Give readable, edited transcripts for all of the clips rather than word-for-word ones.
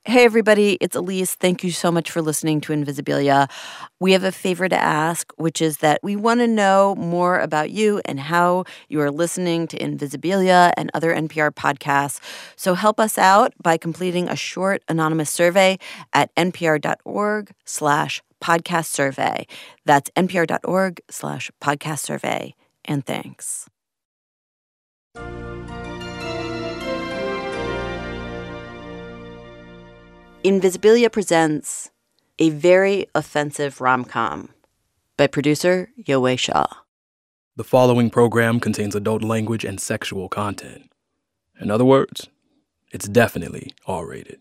Hey, everybody, it's Elise. Thank you so much for listening to Invisibilia. We have a favor to ask, which is that we want to know more about you and how you are listening to Invisibilia and other NPR podcasts. So help us out by completing a short anonymous survey at npr.org/podcast survey. That's npr.org/podcast survey. And thanks. Invisibilia presents A Very Offensive Rom-Com by producer Yowei Shaw. The following program contains adult language and sexual content. In other words, it's definitely R-rated.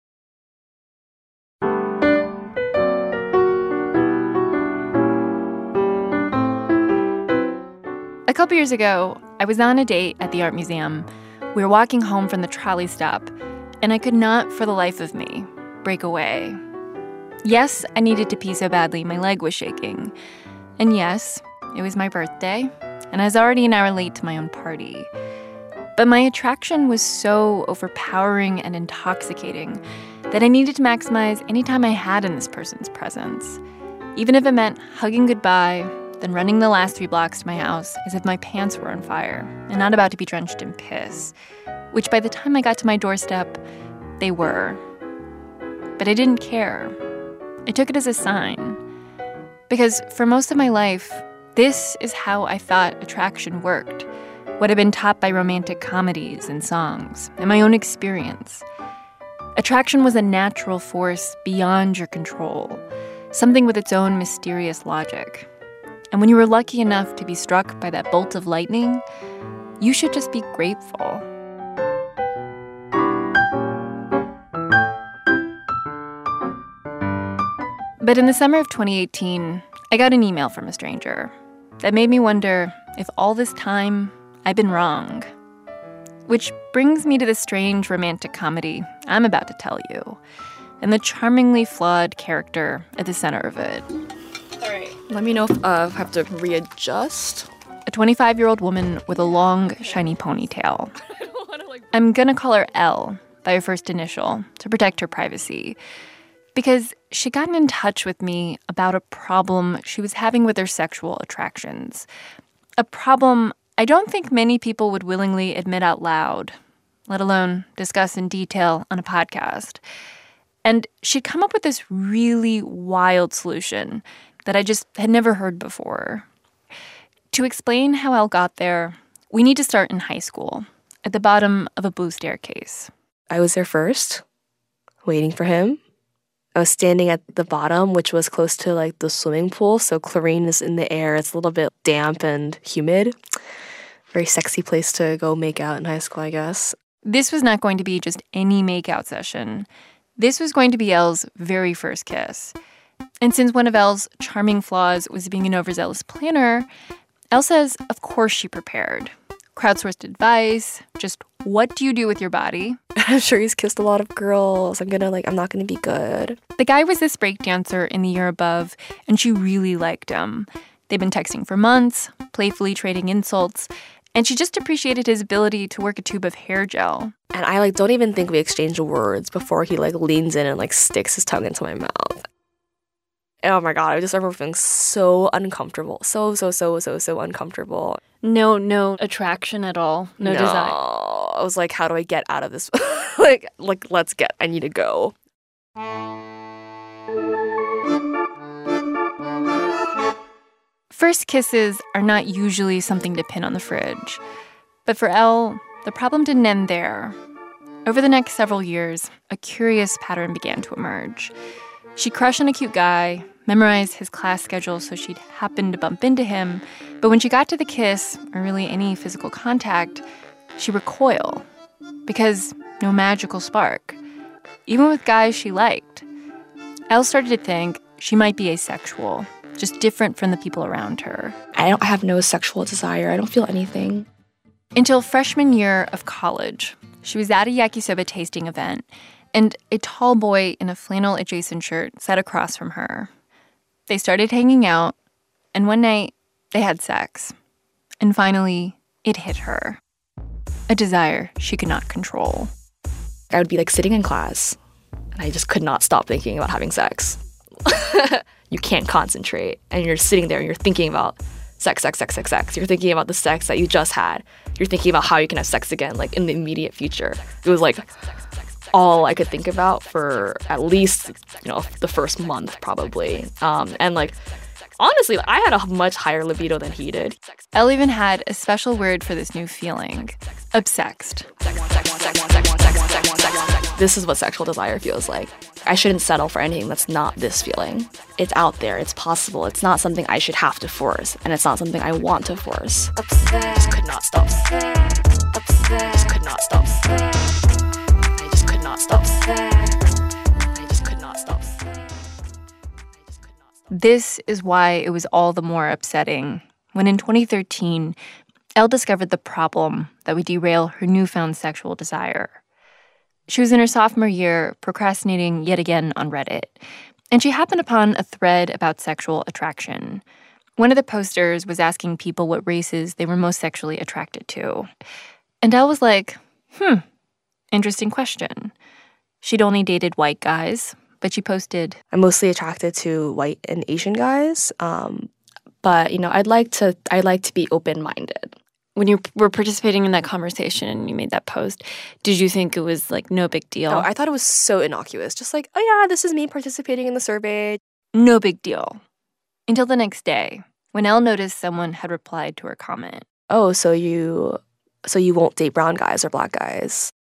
A couple years ago, I was on a date at the art museum. We were walking home from the trolley stop, and I could not, for the life of me, break away. Yes, I needed to pee so badly my leg was shaking. And yes, it was my birthday, and I was already an hour late to my own party. But my attraction was so overpowering and intoxicating that I needed to maximize any time I had in this person's presence, even if it meant hugging goodbye, then running the last 3 blocks to my house as if my pants were on fire and not about to be drenched in piss, which by the time I got to my doorstep, they were. But I didn't care. I took it as a sign. Because for most of my life, this is how I thought attraction worked, what I'd been taught by romantic comedies and songs, and my own experience. Attraction was a natural force beyond your control, something with its own mysterious logic. And when you were lucky enough to be struck by that bolt of lightning, you should just be grateful. But in the summer of 2018, I got an email from a stranger that made me wonder if all this time I'd been wrong. Which brings me to the strange romantic comedy I'm about to tell you, and the charmingly flawed character at the center of it. All right, let me know if I have to readjust. A 25-year-old woman with a long, shiny ponytail. I'm gonna call her Elle by her first initial to protect her privacy. Because she'd gotten in touch with me about a problem she was having with her sexual attractions. A problem I don't think many people would willingly admit out loud, let alone discuss in detail on a podcast. And she'd come up with this really wild solution that I just had never heard before. To explain how Elle got there, we need to start in high school, at the bottom of a blue staircase. I was there first, waiting for him. I was standing at the bottom, which was close to like the swimming pool, so chlorine is in the air. It's a little bit damp and humid. Very sexy place to go make out in high school, I guess. This was not going to be just any makeout session. This was going to be Elle's very first kiss. And since one of Elle's charming flaws was being an overzealous planner, Elle says, of course she prepared. Crowdsourced advice, just what do you do with your body? I'm sure he's kissed a lot of girls. I'm not gonna be good. The guy was this breakdancer in the year above, and she really liked him. They'd been texting for months, playfully trading insults, and she just appreciated his ability to work a tube of hair gel. And I don't even think we exchanged words before he leans in and sticks his tongue into my mouth. Oh my God, I just remember feeling so uncomfortable. So uncomfortable. No attraction at all. No desire. I was like, how do I get out of this? I need to go. First kisses are not usually something to pin on the fridge. But for Elle, the problem didn't end there. Over the next several years, a curious pattern began to emerge. She'd crush on a cute guy, memorize his class schedule so she'd happen to bump into him, but when she got to the kiss, or really any physical contact, she'd recoil. Because no magical spark. Even with guys she liked. Elle started to think she might be asexual, just different from the people around her. I have no sexual desire. I don't feel anything. Until freshman year of college, she was at a yakisoba tasting event, and a tall boy in a flannel-adjacent shirt sat across from her. They started hanging out, and one night, they had sex. And finally, it hit her. A desire she could not control. I would be sitting in class, And I just could not stop thinking about having sex. You can't concentrate. And you're sitting there and you're thinking about sex. You're thinking about the sex that you just had. You're thinking about how you can have sex again, like in the immediate future. It was like all I could think about for at least, the first month probably. And like, honestly, I had a much higher libido than he did. Elle even had a special word for this new feeling, obsexed. This is what sexual desire feels like. I shouldn't settle for anything that's not this feeling. It's out there, it's possible, it's not something I should have to force, and it's not something I want to force. I just could not stop. I just could not stop. I just could not stop. I just could not stop. This is why it was all the more upsetting when in 2013, Elle discovered the problem that would derail her newfound sexual desire. She was in her sophomore year, procrastinating yet again on Reddit, and she happened upon a thread about sexual attraction. One of the posters was asking people what races they were most sexually attracted to. And Elle was like, interesting question. She'd only dated white guys, but she posted, I'm mostly attracted to white and Asian guys, but I'd like to be open-minded. When you were participating in that conversation and you made that post, did you think it was like no big deal? Oh, I thought it was so innocuous. Just like, oh yeah, this is me participating in the survey. No big deal. Until the next day, when Elle noticed someone had replied to her comment. Oh, so you won't date brown guys or black guys.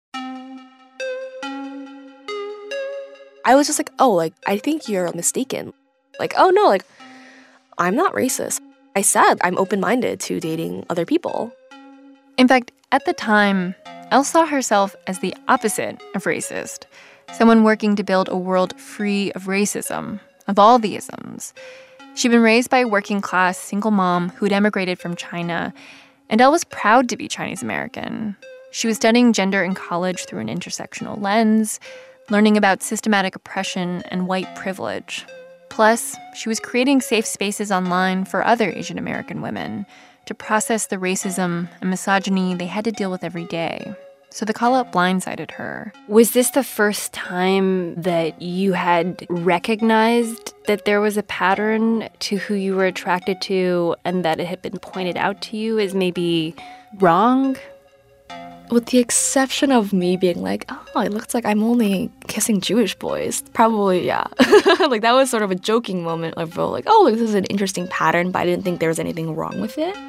I was just like, oh, like, I think you're mistaken. Like, oh no, like, I'm not racist. I said I'm open-minded to dating other people. In fact, at the time, Elle saw herself as the opposite of racist, someone working to build a world free of racism, of all the isms. She'd been raised by a working-class single mom who'd emigrated from China, and Elle was proud to be Chinese American. She was studying gender in college through an intersectional lens, learning about systematic oppression and white privilege. Plus, she was creating safe spaces online for other Asian American women to process the racism and misogyny they had to deal with every day. So the call-out blindsided her. Was this the first time that you had recognized that there was a pattern to who you were attracted to and that it had been pointed out to you as maybe wrong? With the exception of me being like, oh, it looks like I'm only kissing Jewish boys. Probably, yeah. Like, that was sort of a joking moment of like, oh, look, this is an interesting pattern, but I didn't think there was anything wrong with it.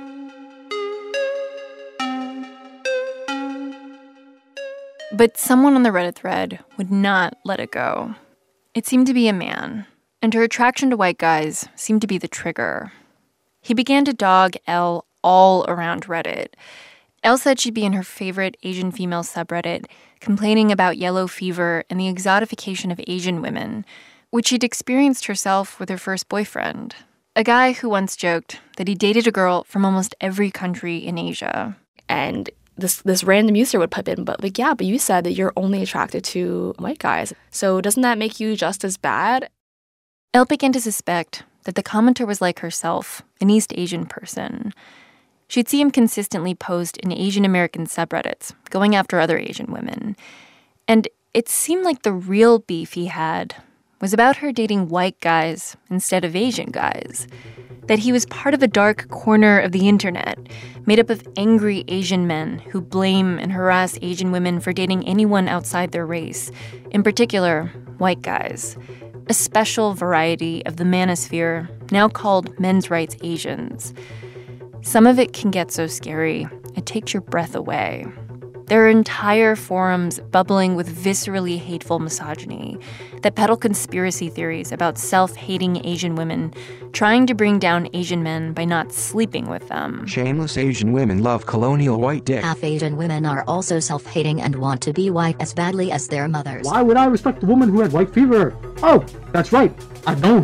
But someone on the Reddit thread would not let it go. It seemed to be a man, and her attraction to white guys seemed to be the trigger. He began to dog Elle all around Reddit. Elle said she'd be in her favorite Asian female subreddit, complaining about yellow fever and the exotification of Asian women, which she'd experienced herself with her first boyfriend, a guy who once joked that he dated a girl from almost every country in Asia. And this random user would pop in, but you said that you're only attracted to white guys. So doesn't that make you just as bad? Elle began to suspect that the commenter was like herself, an East Asian person. She'd see him consistently post in Asian American subreddits, going after other Asian women. And it seemed like the real beef he had was about her dating white guys instead of Asian guys. That he was part of a dark corner of the internet, made up of angry Asian men who blame and harass Asian women for dating anyone outside their race, in particular, white guys. A special variety of the manosphere, now called men's rights Asians. Some of it can get so scary, it takes your breath away. There are entire forums bubbling with viscerally hateful misogyny that peddle conspiracy theories about self-hating Asian women trying to bring down Asian men by not sleeping with them. Shameless Asian women love colonial white dick. Half Asian women are also self-hating and want to be white as badly as their mothers. Why would I respect a woman who had white fever? Oh, that's right, I don't.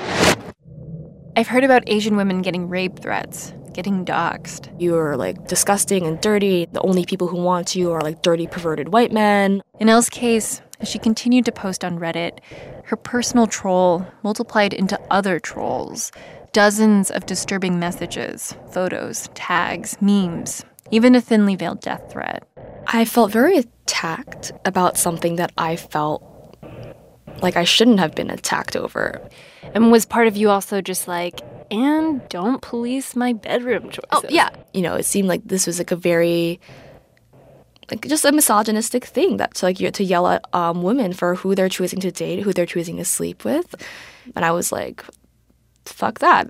I've heard about Asian women getting rape threats, getting doxxed. You're like disgusting and dirty. The only people who want you are like dirty, perverted white men. In Elle's case, as she continued to post on Reddit, her personal troll multiplied into other trolls. Dozens of disturbing messages, photos, tags, memes, even a thinly veiled death threat. I felt very attacked about something that I felt like I shouldn't have been attacked over. And was part of you also just like, and don't police my bedroom choices? Oh, yeah. You know, it seemed like this was like a very, like just a misogynistic thing that's like to yell at women for who they're choosing to date, who they're choosing to sleep with. And I was like, fuck that.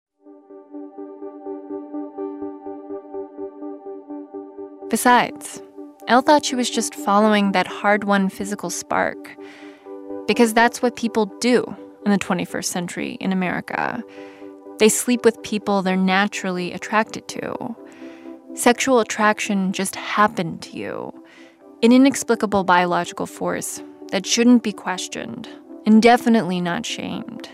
Besides, Elle thought she was just following that hard-won physical spark. Because that's what people do in the 21st century in America. They sleep with people they're naturally attracted to. Sexual attraction just happened to you. An inexplicable biological force that shouldn't be questioned and definitely not shamed.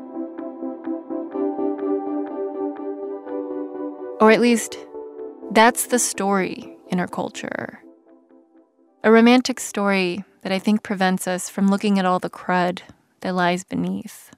Or at least, that's the story in our culture. A romantic story that I think prevents us from looking at all the crud that lies beneath.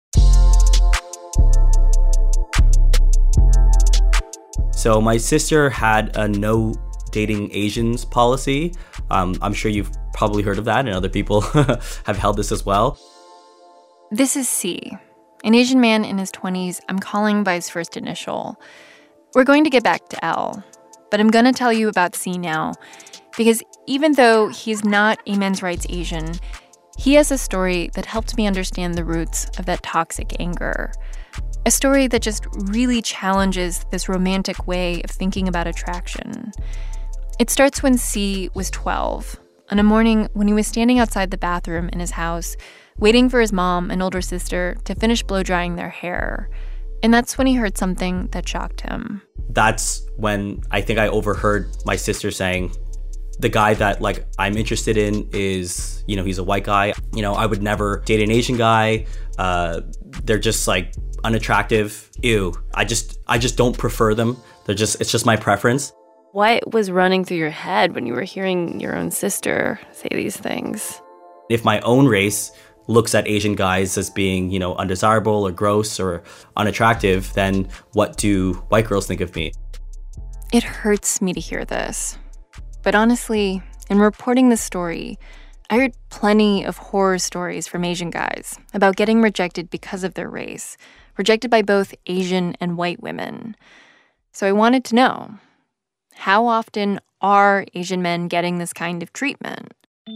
So my sister had a no dating Asians policy. I'm sure you've probably heard of that, and other people have held this as well. This is C, an Asian man in his 20s I'm calling by his first initial. We're going to get back to L, but I'm going to tell you about C now, because even though he's not a men's rights Asian, he has a story that helped me understand the roots of that toxic anger. A story that just really challenges this romantic way of thinking about attraction. It starts when C was 12, on a morning when he was standing outside the bathroom in his house, waiting for his mom and older sister to finish blow-drying their hair. And that's when he heard something that shocked him. That's when I think I overheard my sister saying, the guy that like I'm interested in is, you know, he's a white guy. You know, I would never date an Asian guy. They're just like unattractive. Ew. I just don't prefer them. It's just my preference. What was running through your head when you were hearing your own sister say these things? If my own race looks at Asian guys as being, you know, undesirable or gross or unattractive, then what do white girls think of me? It hurts me to hear this. But honestly, in reporting this story, I heard plenty of horror stories from Asian guys about getting rejected because of their race, rejected by both Asian and white women. So I wanted to know, how often are Asian men getting this kind of treatment?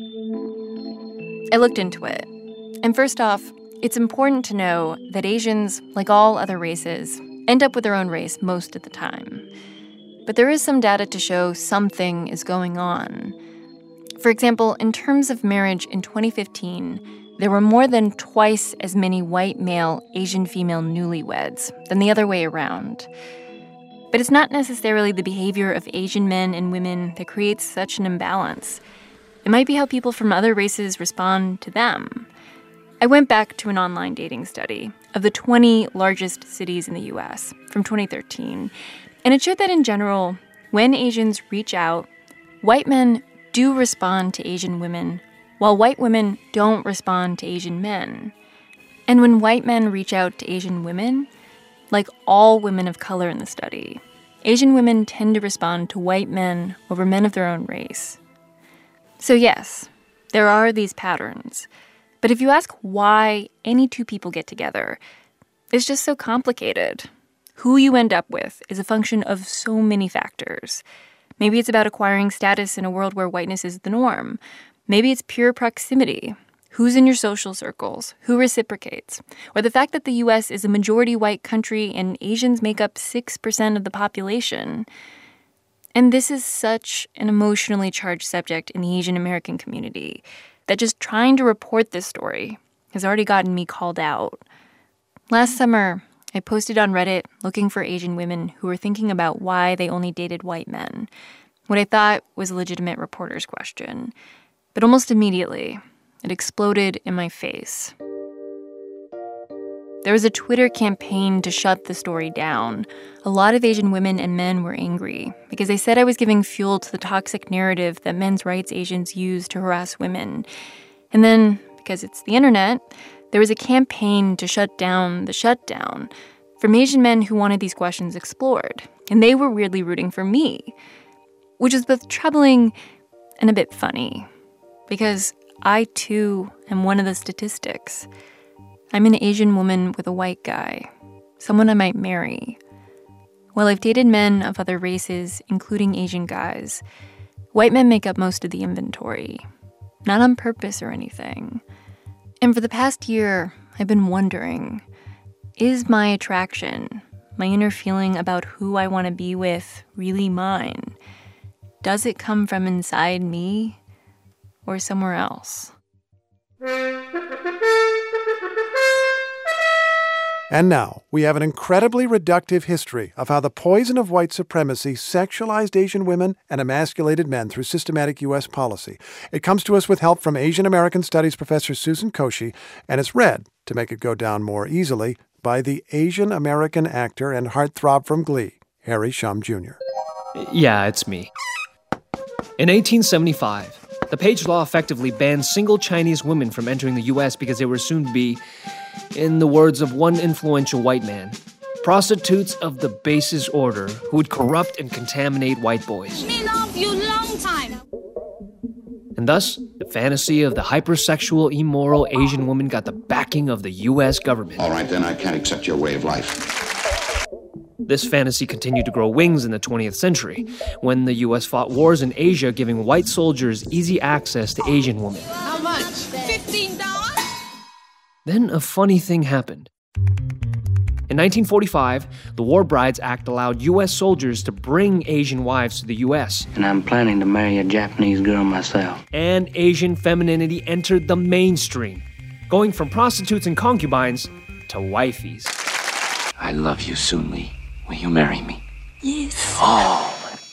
I looked into it. And first off, it's important to know that Asians, like all other races, end up with their own race most of the time. But there is some data to show something is going on. For example, in terms of marriage in 2015, there were more than twice as many white male Asian female newlyweds than the other way around. But it's not necessarily the behavior of Asian men and women that creates such an imbalance. It might be how people from other races respond to them. I went back to an online dating study of the 20 largest cities in the U.S. from 2013, and it showed that in general, when Asians reach out, white men do respond to Asian women, while white women don't respond to Asian men. And when white men reach out to Asian women, like all women of color in the study, Asian women tend to respond to white men over men of their own race. So yes, there are these patterns. But if you ask why any two people get together, it's just so complicated. Who you end up with is a function of so many factors. Maybe it's about acquiring status in a world where whiteness is the norm. Maybe it's pure proximity. Who's in your social circles? Who reciprocates? Or the fact that the U.S. is a majority white country and Asians make up 6% of the population. And this is such an emotionally charged subject in the Asian American community that just trying to report this story has already gotten me called out. Last summer, I posted on Reddit looking for Asian women who were thinking about why they only dated white men, what I thought was a legitimate reporter's question. But almost immediately, it exploded in my face. There was a Twitter campaign to shut the story down. A lot of Asian women and men were angry because they said I was giving fuel to the toxic narrative that men's rights Asians use to harass women. And then, because it's the internet, there was a campaign to shut down the shutdown from Asian men who wanted these questions explored. And they were weirdly rooting for me, which is both troubling and a bit funny, because I, too, am one of the statistics. I'm an Asian woman with a white guy, someone I might marry. While I've dated men of other races, including Asian guys, white men make up most of the inventory, not on purpose or anything. And for the past year, I've been wondering, is my attraction, my inner feeling about who I want to be with, really mine? Does it come from inside me or somewhere else? And now, we have an incredibly reductive history of how the poison of white supremacy sexualized Asian women and emasculated men through systematic U.S. policy. It comes to us with help from Asian American Studies professor Susan Koshy, and it's read, to make it go down more easily, by the Asian American actor and heartthrob from Glee, Harry Shum Jr. Yeah, it's me. In 1875, the Page Law effectively banned single Chinese women from entering the U.S. because they were assumed to be, in the words of one influential white man, prostitutes of the basest order who would corrupt and contaminate white boys. Me love you long time. And thus, the fantasy of the hypersexual, immoral Asian woman got the backing of the U.S. government. All right, then I can't accept your way of life. This fantasy continued to grow wings in the 20th century, when the U.S. fought wars in Asia, giving white soldiers easy access to Asian women. How much? $15? Then a funny thing happened. In 1945, the War Brides Act allowed U.S. soldiers to bring Asian wives to the U.S. And I'm planning to marry a Japanese girl myself. And Asian femininity entered the mainstream, going from prostitutes and concubines to wifeys. I love you, Soon-Lee. Will you marry me? Yes. Oh.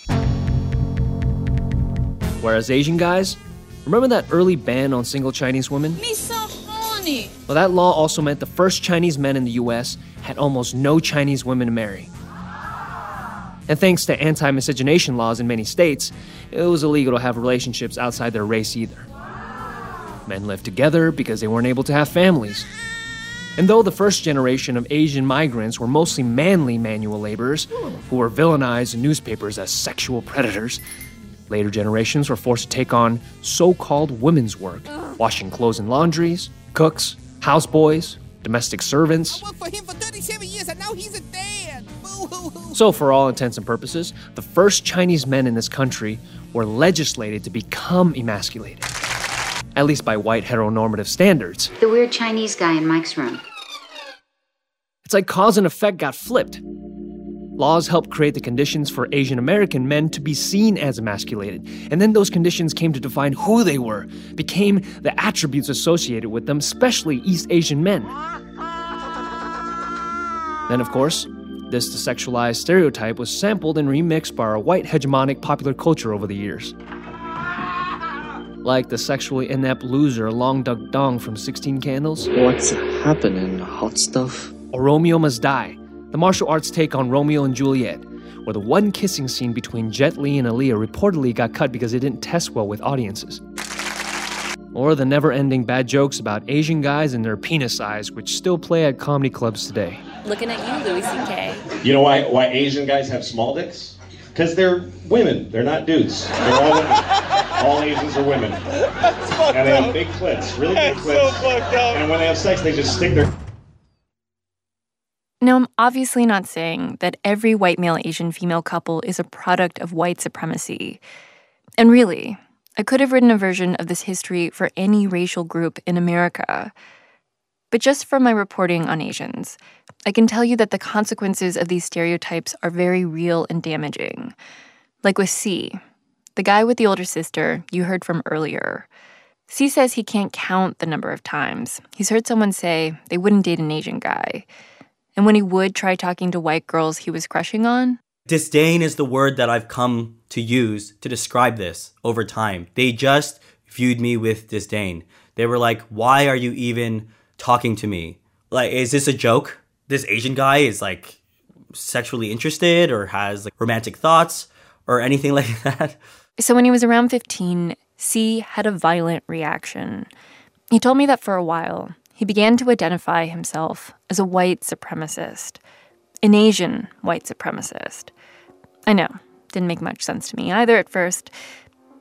Whereas Asian guys, remember that early ban on single Chinese women? Me so horny. Well, that law also meant the first Chinese men in the U.S. had almost no Chinese women to marry. And thanks to anti-miscegenation laws in many states, it was illegal to have relationships outside their race either. Men lived together because they weren't able to have families. And though the first generation of Asian migrants were mostly manly manual laborers who were villainized in newspapers as sexual predators, later generations were forced to take on so-called women's work, washing clothes in laundries, cooks, houseboys, domestic servants. I worked for him for 37 years and now he's a dad. So for all intents and purposes, the first Chinese men in this country were legislated to become emasculated. At least by white heteronormative standards. The weird Chinese guy in Mike's room. It's like cause and effect got flipped. Laws helped create the conditions for Asian American men to be seen as emasculated, and then those conditions came to define who they were, became the attributes associated with them, especially East Asian men. Then, of course, this desexualized stereotype was sampled and remixed by our white hegemonic popular culture over the years. Like the sexually inept loser Long Duck Dong from 16 Candles. What's happening, hot stuff? Or Romeo Must Die, the martial arts take on Romeo and Juliet, where the one kissing scene between Jet Li and Aaliyah reportedly got cut because it didn't test well with audiences. Or the never-ending bad jokes about Asian guys and their penis size, which still play at comedy clubs today. Looking at you, Louis C.K. You know why Asian guys have small dicks? Because they're women. They're not dudes. They're all women. All Asians are women. And they have big clits, really big clits. So fucked up. And when they have sex, they just stick their... Now, I'm obviously not saying that every white male Asian female couple is a product of white supremacy. And really, I could have written a version of this history for any racial group in America. But just from my reporting on Asians, I can tell you that the consequences of these stereotypes are very real and damaging. Like with C, the guy with the older sister you heard from earlier. C says he can't count the number of times he's heard someone say they wouldn't date an Asian guy. And when he would try talking to white girls he was crushing on... Disdain is the word that I've come to use to describe this over time. They just viewed me with disdain. They were like, why are you even talking to me? Like, is this a joke? This Asian guy is like sexually interested or has like romantic thoughts or anything like that? So when he was around 15, C had a violent reaction. He told me that for a while, he began to identify himself as a white supremacist, an Asian white supremacist. I know, didn't make much sense to me either at first,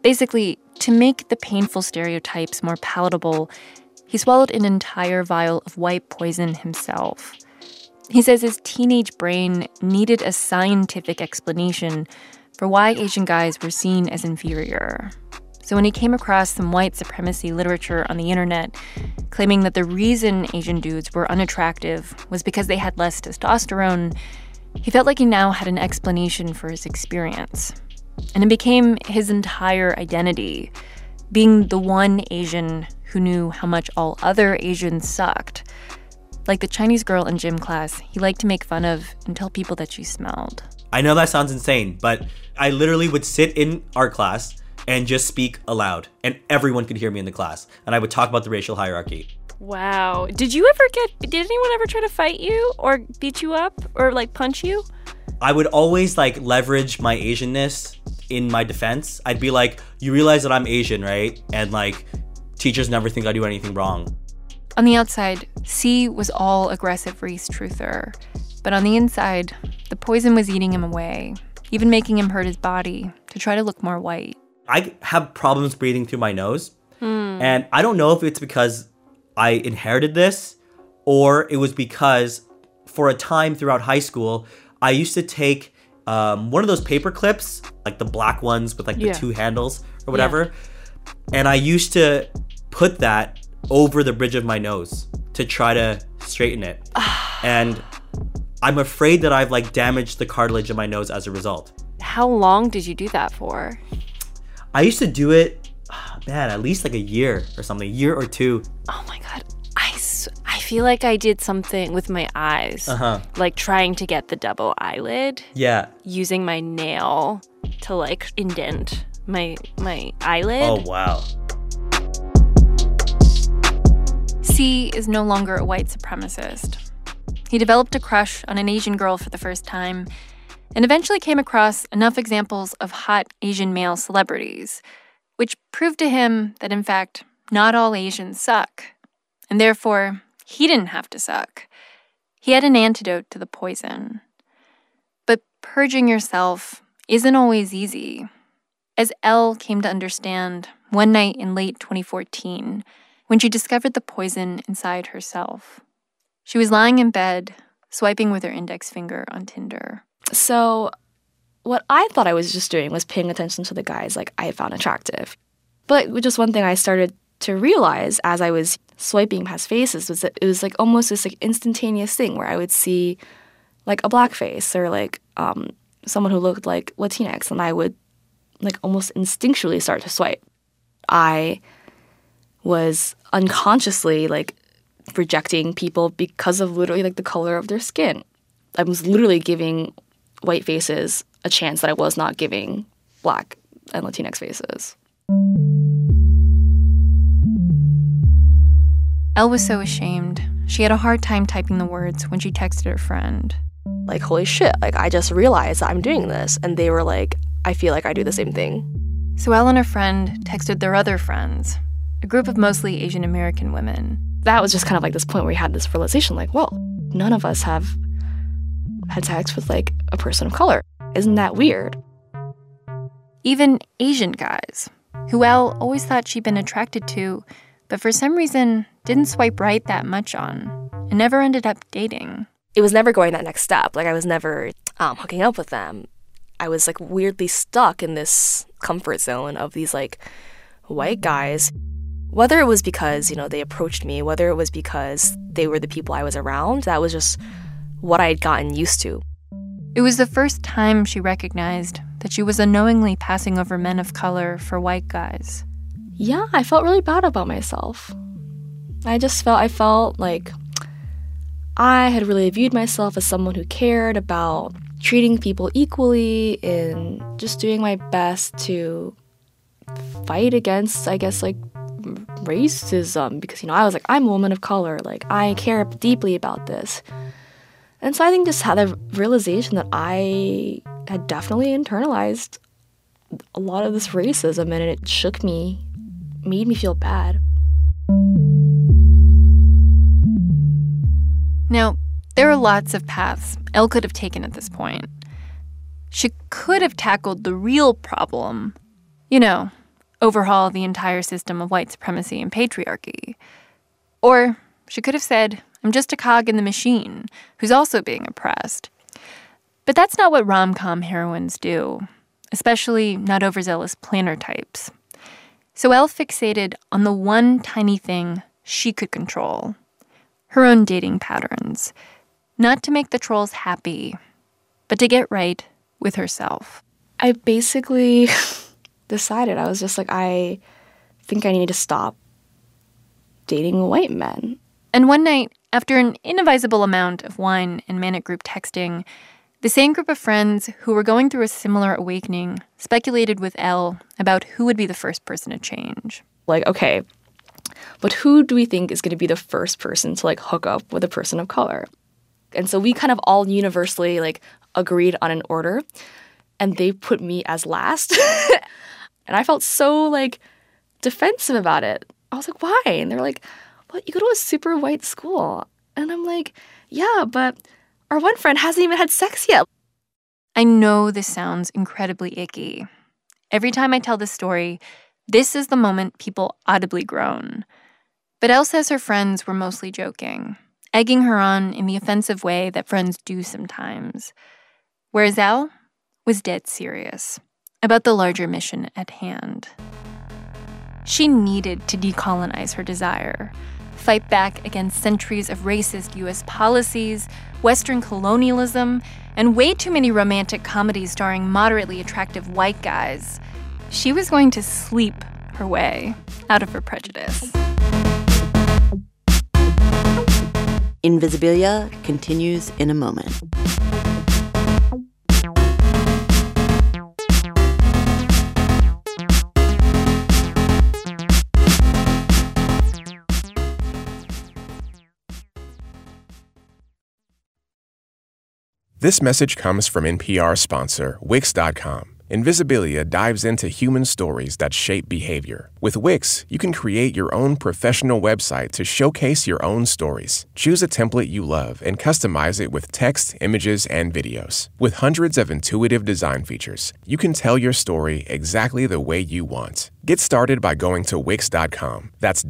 Basically, to make the painful stereotypes more palatable, he swallowed an entire vial of white poison himself. He says his teenage brain needed a scientific explanation for why Asian guys were seen as inferior. So when he came across some white supremacy literature on the internet claiming that the reason Asian dudes were unattractive was because they had less testosterone, he felt like he now had an explanation for his experience. And it became his entire identity, being the one Asian who knew how much all other Asians sucked. Like the Chinese girl in gym class, he liked to make fun of and tell people that she smelled. I know that sounds insane, but I literally would sit in art class and just speak aloud, and everyone could hear me in the class, and I would talk about the racial hierarchy. Wow. Did anyone ever try to fight you or beat you up or like punch you? I would always like leverage my Asianness in my defense. I'd be like, you realize that I'm Asian, right? And like, teachers never think I do anything wrong. On the outside, C was all aggressive race truther. But on the inside, the poison was eating him away, even making him hurt his body to try to look more white. I have problems breathing through my nose. And I don't know if it's because I inherited this or it was because for a time throughout high school, I used to take one of those paper clips, like the black ones with like the two handles or whatever. And I used to put that over the bridge of my nose to try to straighten it. And I'm afraid that I've like damaged the cartilage in my nose as a result. How long did you do that for? I used to do it, at least like a year or something, a year or two. Oh my God. I feel like I did something with my eyes. Like trying to get the double eyelid. Yeah. Using my nail to like indent my eyelid. Oh, wow. C is no longer a white supremacist. He developed a crush on an Asian girl for the first time and eventually came across enough examples of hot Asian male celebrities, which proved to him that, in fact, not all Asians suck. And therefore, he didn't have to suck. He had an antidote to the poison. But purging yourself isn't always easy. As Elle came to understand one night in late 2014, when she discovered the poison inside herself. She was lying in bed, swiping with her index finger on Tinder. So what I thought I was just doing was paying attention to the guys like I found attractive. But just one thing I started to realize as I was swiping past faces was that it was like almost this like instantaneous thing where I would see like a black face or like someone who looked like Latinx, and I would like almost instinctually start to swipe. I was unconsciously like rejecting people because of literally like the color of their skin. I was literally giving white faces a chance that I was not giving black and Latinx faces. Elle was so ashamed. She had a hard time typing the words when she texted her friend. Like, holy shit, like I just realized that I'm doing this. And they were like, I feel like I do the same thing. So Elle and her friend texted their other friends, a group of mostly Asian American women. That was just kind of like this point where we had this realization, like, well, none of us have had sex with like a person of color. Isn't that weird? Even Asian guys, who Elle always thought she'd been attracted to, but for some reason didn't swipe right that much on, and never ended up dating. It was never going that next step. Like, I was never hooking up with them. I was like weirdly stuck in this comfort zone of these like white guys. Whether it was because, you know, they approached me, whether it was because they were the people I was around, that was just what I had gotten used to. It was the first time she recognized that she was unknowingly passing over men of color for white guys. Yeah, I felt really bad about myself. I felt like I had really viewed myself as someone who cared about treating people equally and just doing my best to fight against, I guess, like, racism. Because, you know, I was like, I'm a woman of color. Like, I care deeply about this. And so I think just had a realization that I had definitely internalized a lot of this racism, and it shook me, made me feel bad. Now, there are lots of paths Elle could have taken at this point. She could have tackled the real problem, you know, overhaul the entire system of white supremacy and patriarchy. Or she could have said, I'm just a cog in the machine who's also being oppressed. But that's not what rom-com heroines do, especially not overzealous planner types. So Elle fixated on the one tiny thing she could control, her own dating patterns, not to make the trolls happy, but to get right with herself. I basically decided, I was just like, I think I need to stop dating white men. And one night, after an inadvisable amount of wine and manic group texting, the same group of friends who were going through a similar awakening speculated with Elle about who would be the first person to change. Like, okay, but who do we think is going to be the first person to, like, hook up with a person of color? And so we kind of all universally, like, agreed on an order, and they put me as last. And I felt so, like, defensive about it. I was like, why? And they're like, well, you go to a super white school. And I'm like, yeah, but our one friend hasn't even had sex yet. I know this sounds incredibly icky. Every time I tell this story, this is the moment people audibly groan. But Elle says her friends were mostly joking, egging her on in the offensive way that friends do sometimes. Whereas Elle was dead serious about the larger mission at hand. She needed to decolonize her desire, fight back against centuries of racist U.S. policies, Western colonialism, and way too many romantic comedies starring moderately attractive white guys. She was going to sleep her way out of her prejudice. Invisibilia continues in a moment. This message comes from NPR sponsor Wix.com. Invisibilia dives into human stories that shape behavior. With Wix, you can create your own professional website to showcase your own stories. Choose a template you love and customize it with text, images, and videos. With hundreds of intuitive design features, you can tell your story exactly the way you want. Get started by going to Wix.com. That's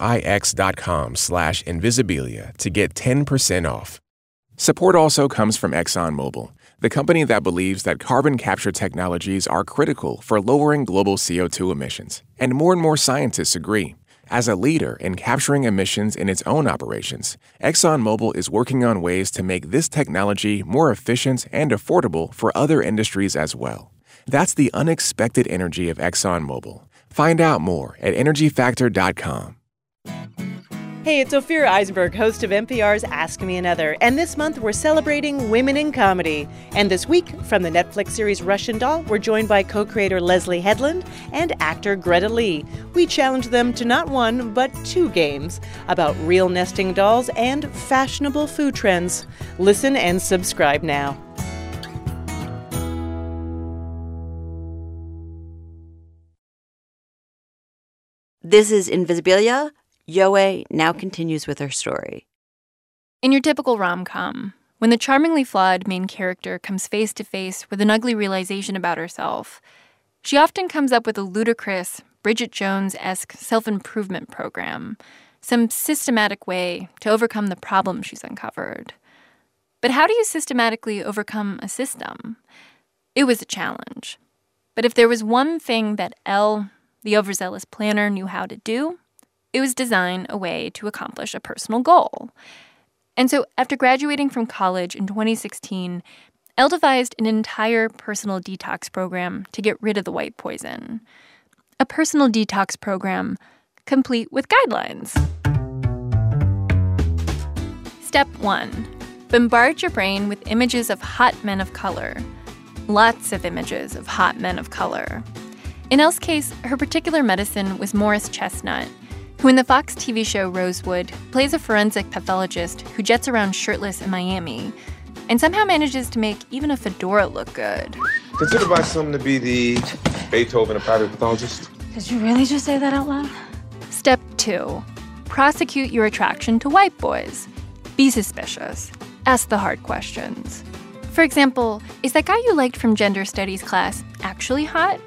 Wix.com/Invisibilia to get 10% off. Support also comes from ExxonMobil, the company that believes that carbon capture technologies are critical for lowering global CO2 emissions. And more scientists agree. As a leader in capturing emissions in its own operations, ExxonMobil is working on ways to make this technology more efficient and affordable for other industries as well. That's the unexpected energy of ExxonMobil. Find out more at EnergyFactor.com. Hey, it's Ophira Eisenberg, host of NPR's Ask Me Another. And this month, we're celebrating women in comedy. And this week, from the Netflix series Russian Doll, we're joined by co-creator Leslie Headland and actor Greta Lee. We challenge them to not one, but two games about real nesting dolls and fashionable food trends. Listen and subscribe now. This is Invisibilia. Yowei now continues with her story. In your typical rom-com, when the charmingly flawed main character comes face to face with an ugly realization about herself, she often comes up with a ludicrous, Bridget Jones-esque self-improvement program, some systematic way to overcome the problem she's uncovered. But how do you systematically overcome a system? It was a challenge. But if there was one thing that Elle, the overzealous planner, knew how to do, it was design a way to accomplish a personal goal. And so after graduating from college in 2016, Elle devised an entire personal detox program to get rid of the white poison. A personal detox program complete with guidelines. Step 1. Bombard your brain with images of hot men of color. Lots of images of hot men of color. In Elle's case, her particular medicine was Morris Chestnut, who in the Fox TV show Rosewood plays a forensic pathologist who jets around shirtless in Miami and somehow manages to make even a fedora look good. Consider by some to be the Beethoven of private pathologist. Did you really just say that out loud? Step 2. Prosecute your attraction to white boys. Be suspicious. Ask the hard questions. For example, is that guy you liked from gender studies class actually hot?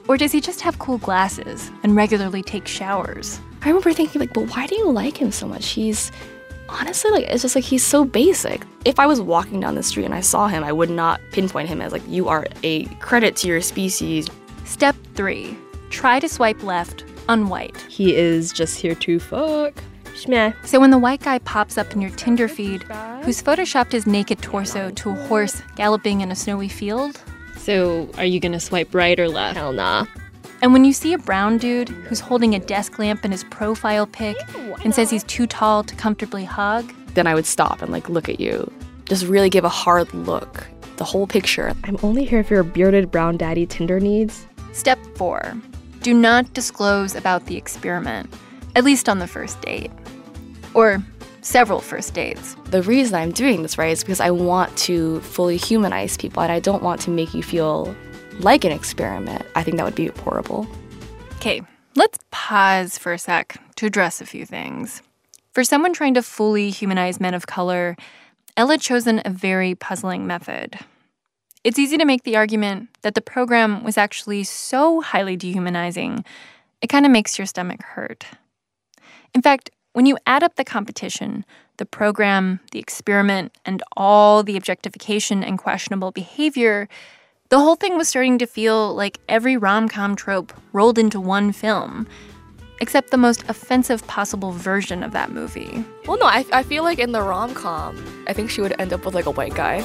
Or does he just have cool glasses and regularly take showers? I remember thinking, like, but why do you like him so much? He's honestly, like, it's just like he's so basic. If I was walking down the street and I saw him, I would not pinpoint him as, like, you are a credit to your species. Step 3. Try to swipe left on white. He is just here to fuck. Shmeh. So when the white guy pops up in your Tinder feed, who's photoshopped his naked torso to a horse galloping in a snowy field? So are you gonna swipe right or left? Hell nah. And when you see a brown dude who's holding a desk lamp in his profile pic and says he's too tall to comfortably hug, then I would stop and, like, look at you. Just really give a hard look. The whole picture. I'm only here for your bearded brown daddy Tinder needs. Step 4. Do not disclose about the experiment, at least on the first date. Or several first dates. The reason I'm doing this, right, is because I want to fully humanize people, and I don't want to make you feel like an experiment. I think that would be horrible. Okay, let's pause for a sec to address a few things. For someone trying to fully humanize men of color, Elle had chosen a very puzzling method. It's easy to make the argument that the program was actually so highly dehumanizing, it kind of makes your stomach hurt. In fact, when you add up the competition, the program, the experiment, and all the objectification and questionable behavior, the whole thing was starting to feel like every rom-com trope rolled into one film, except the most offensive possible version of that movie. Well, no, I feel like in the rom-com, I think she would end up with, like, a white guy.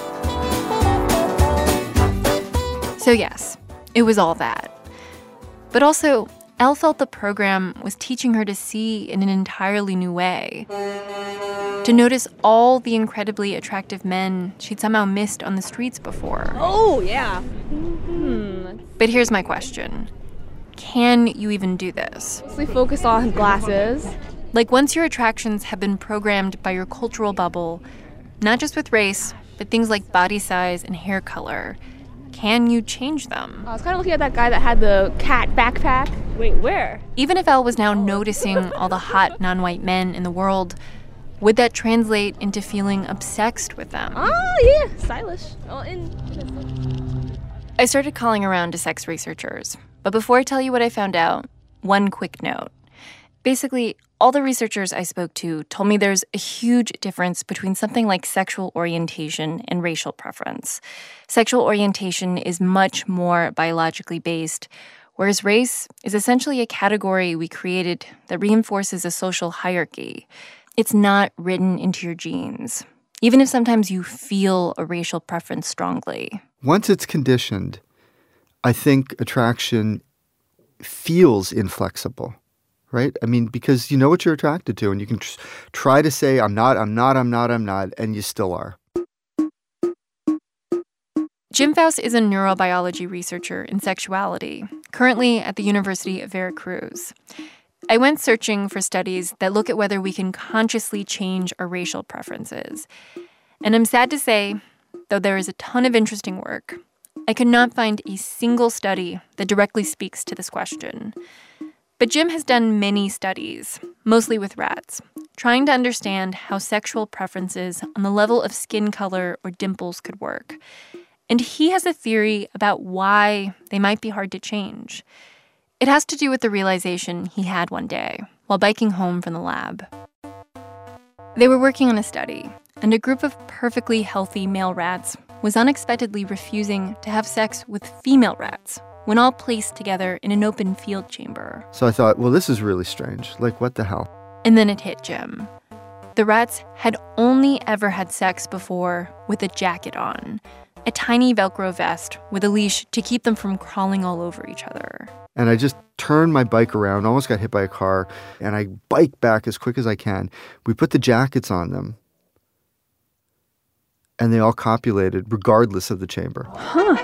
So yes, it was all that. But also, Elle felt the program was teaching her to see in an entirely new way. To notice all the incredibly attractive men she'd somehow missed on the streets before. Oh, yeah. But here's my question. Can you even do this? Mostly focus on glasses. Like, once your attractions have been programmed by your cultural bubble, not just with race, but things like body size and hair color, can you change them? I was kind of looking at that guy that had the cat backpack. Wait, where? Even if Elle was now noticing all the hot non-white men in the world, would that translate into feeling obsessed with them? Oh, yeah, stylish. I started calling around to sex researchers. But before I tell you what I found out, one quick note. Basically, all the researchers I spoke to told me there's a huge difference between something like sexual orientation and racial preference. Sexual orientation is much more biologically based, whereas race is essentially a category we created that reinforces a social hierarchy. It's not written into your genes, even if sometimes you feel a racial preference strongly. Once it's conditioned, I think attraction feels inflexible. Right? I mean, because you know what you're attracted to, and you can try to say, I'm not, and you still are. Jim Faust is a neurobiology researcher in sexuality, currently at the University of Veracruz. I went searching for studies that look at whether we can consciously change our racial preferences. And I'm sad to say, though there is a ton of interesting work, I could not find a single study that directly speaks to this question. But Jim has done many studies, mostly with rats, trying to understand how sexual preferences on the level of skin color or dimples could work. And he has a theory about why they might be hard to change. It has to do with the realization he had one day while biking home from the lab. They were working on a study, and a group of perfectly healthy male rats was unexpectedly refusing to have sex with female rats when all placed together in an open field chamber. So I thought, well, this is really strange. Like, what the hell? And then it hit Jim. The rats had only ever had sex before with a jacket on, a tiny Velcro vest with a leash to keep them from crawling all over each other. And I just turned my bike around, almost got hit by a car, and I bike back as quick as I can. We put the jackets on them, and they all copulated regardless of the chamber. Huh.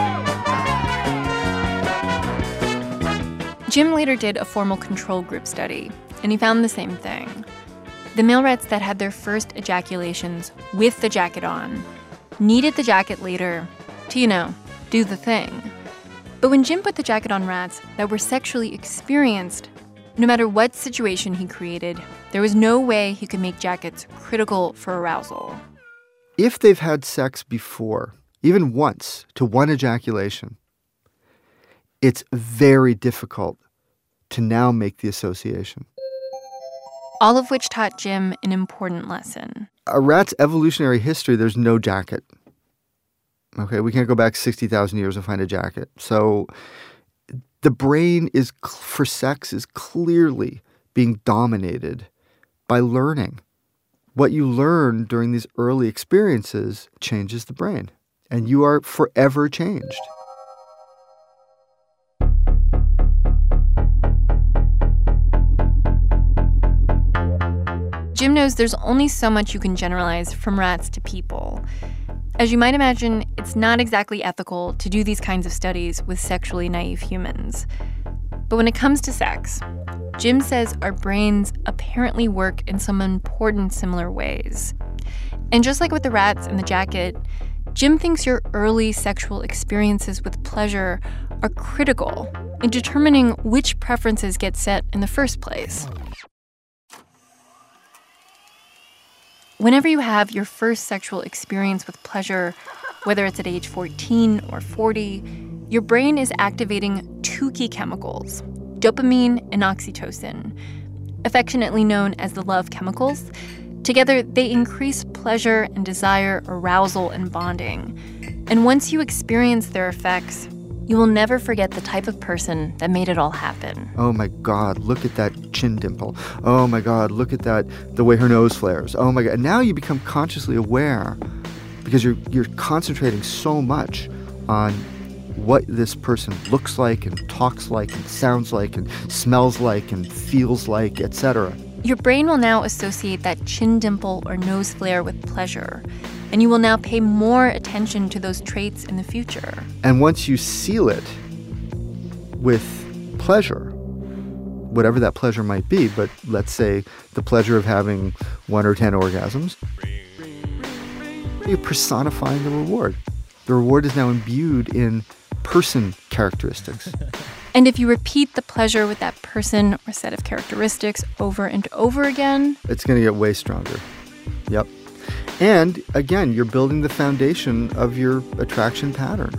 Jim later did a formal control group study, and he found the same thing. The male rats that had their first ejaculations with the jacket on needed the jacket later to, do the thing. But when Jim put the jacket on rats that were sexually experienced, no matter what situation he created, there was no way he could make jackets critical for arousal. If they've had sex before, even once, to one ejaculation, it's very difficult to now make the association. All of which taught Jim an important lesson. A rat's evolutionary history, there's no jacket. Okay, we can't go back 60,000 years and find a jacket. So the brain for sex is clearly being dominated by learning. What you learn during these early experiences changes the brain, and you are forever changed. Jim knows there's only so much you can generalize from rats to people. As you might imagine, it's not exactly ethical to do these kinds of studies with sexually naive humans. But when it comes to sex, Jim says our brains apparently work in some important similar ways. And just like with the rats and the jacket, Jim thinks your early sexual experiences with pleasure are critical in determining which preferences get set in the first place. Whenever you have your first sexual experience with pleasure, whether it's at age 14 or 40, your brain is activating two key chemicals, dopamine and oxytocin, affectionately known as the love chemicals. Together, they increase pleasure and desire, arousal, and bonding. And once you experience their effects, you will never forget the type of person that made it all happen. Oh my God, look at that chin dimple. Oh my God, look at that, the way her nose flares. Oh my God. And now you become consciously aware because you're concentrating so much on what this person looks like and talks like and sounds like and smells like and feels like, etc. Your brain will now associate that chin dimple or nose flare with pleasure, and you will now pay more attention to those traits in the future. And once you seal it with pleasure, whatever that pleasure might be, but let's say the pleasure of having 1 or 10 orgasms, you're personifying the reward. The reward is now imbued in person characteristics. And if you repeat the pleasure with that person or set of characteristics over and over again, it's going to get way stronger. Yep. And again, you're building the foundation of your attraction pattern.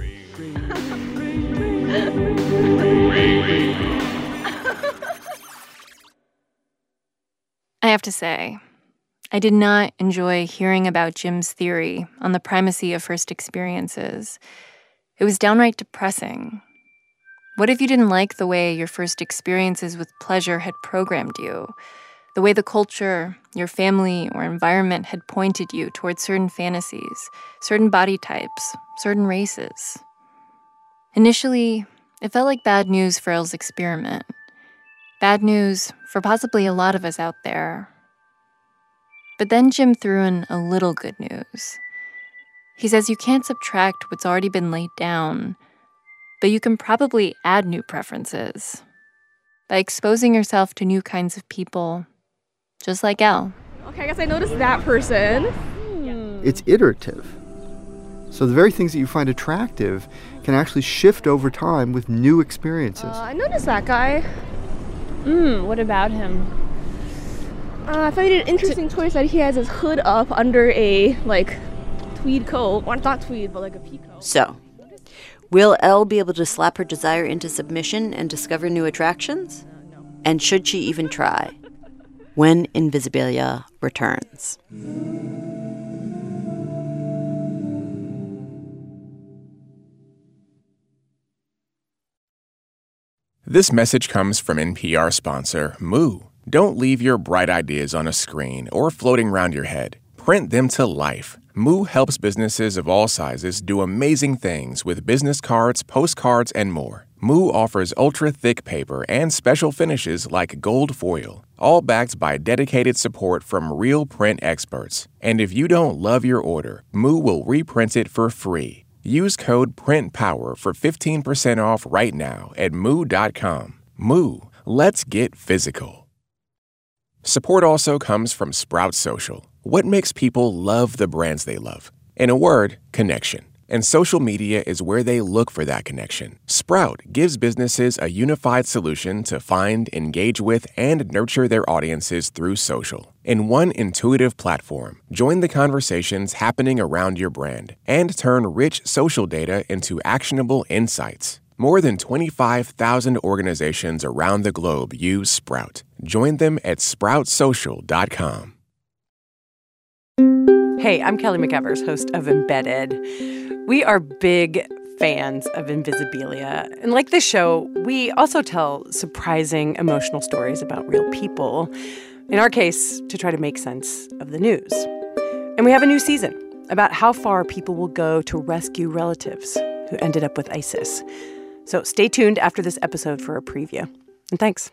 I have to say, I did not enjoy hearing about Jim's theory on the primacy of first experiences. It was downright depressing. What if you didn't like the way your first experiences with pleasure had programmed you? The way the culture, your family, or environment had pointed you towards certain fantasies, certain body types, certain races. Initially, it felt like bad news for Elle's experiment. Bad news for possibly a lot of us out there. But then Jim threw in a little good news. He says you can't subtract what's already been laid down, but you can probably add new preferences by exposing yourself to new kinds of people, just like Elle. Okay, I guess I noticed that person. It's iterative. So the very things that you find attractive can actually shift over time with new experiences. I noticed that guy. What about him? I find it an interesting choice that he has his hood up under a, tweed coat. Well, not tweed, but a peacoat. So, will Elle be able to slap her desire into submission and discover new attractions? And should she even try? When Invisibilia returns. This message comes from NPR sponsor Moo. Don't leave your bright ideas on a screen or floating around your head. Print them to life. Moo helps businesses of all sizes do amazing things with business cards, postcards, and more. Moo offers ultra-thick paper and special finishes like gold foil, all backed by dedicated support from real print experts. And if you don't love your order, Moo will reprint it for free. Use code PRINTPOWER for 15% off right now at moo.com. Moo, let's get physical. Support also comes from Sprout Social. What makes people love the brands they love? In a word, connection. And social media is where they look for that connection. Sprout gives businesses a unified solution to find, engage with, and nurture their audiences through social. In one intuitive platform, join the conversations happening around your brand and turn rich social data into actionable insights. More than 25,000 organizations around the globe use Sprout. Join them at sproutsocial.com. Hey, I'm Kelly McEvers, host of Embedded. We are big fans of Invisibilia. And like this show, we also tell surprising emotional stories about real people. In our case, to try to make sense of the news. And we have a new season about how far people will go to rescue relatives who ended up with ISIS. So stay tuned after this episode for a preview. And thanks.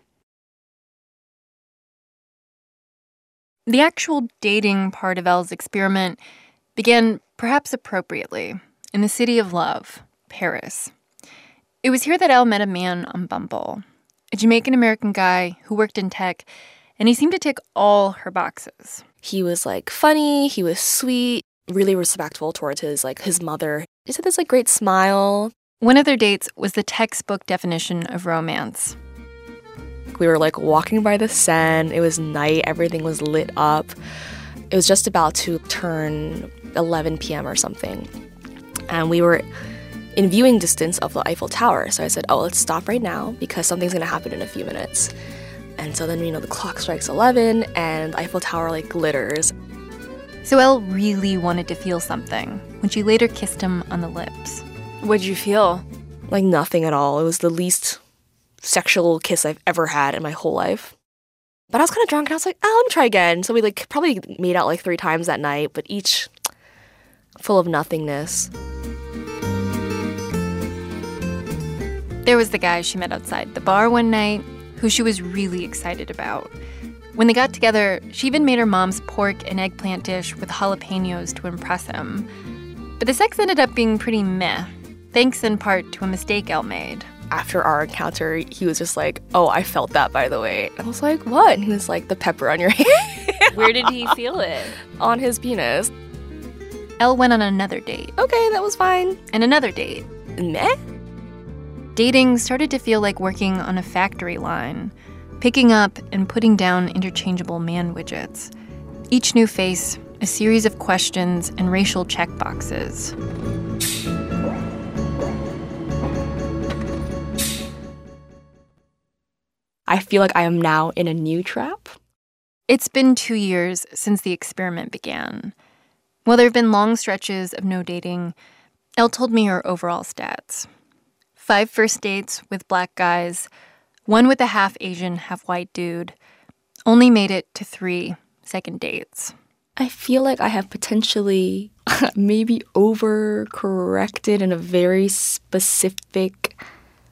The actual dating part of Elle's experiment began, perhaps appropriately, in the city of love, Paris. It was here that Elle met a man on Bumble, a Jamaican-American guy who worked in tech, and he seemed to tick all her boxes. He was, funny, he was sweet, really respectful towards his mother. He had this, great smile. One of their dates was the textbook definition of romance. We were, walking by the Seine. It was night. Everything was lit up. It was just about to turn 11 p.m. or something. And we were in viewing distance of the Eiffel Tower. So I said, let's stop right now because something's going to happen in a few minutes. And so then, the clock strikes 11 and the Eiffel Tower, glitters. So Elle really wanted to feel something when she later kissed him on the lips. What'd you feel? Nothing at all. It was the least sexual kiss I've ever had in my whole life. But I was kind of drunk and I was like, let me try again. So we probably made out 3 times that night, but each full of nothingness. There was the guy she met outside the bar one night who she was really excited about. When they got together, she even made her mom's pork and eggplant dish with jalapenos to impress him. But the sex ended up being pretty meh, thanks in part to a mistake Elle made. After our encounter, he was just like, I felt that, by the way. I was like, what? And he was like, the pepper on your hand. Where did he feel it? On his penis. Elle went on another date. Okay, that was fine. And another date. Meh? Dating started to feel like working on a factory line, picking up and putting down interchangeable man widgets. Each new face, a series of questions and racial checkboxes. I feel like I am now in a new trap. It's been 2 years since the experiment began. While there have been long stretches of no dating, Elle told me her overall stats. 5 first dates with black guys, 1 with a half-Asian, half-white dude. Only made it to 3 second dates. I feel like I have potentially maybe overcorrected in a very specific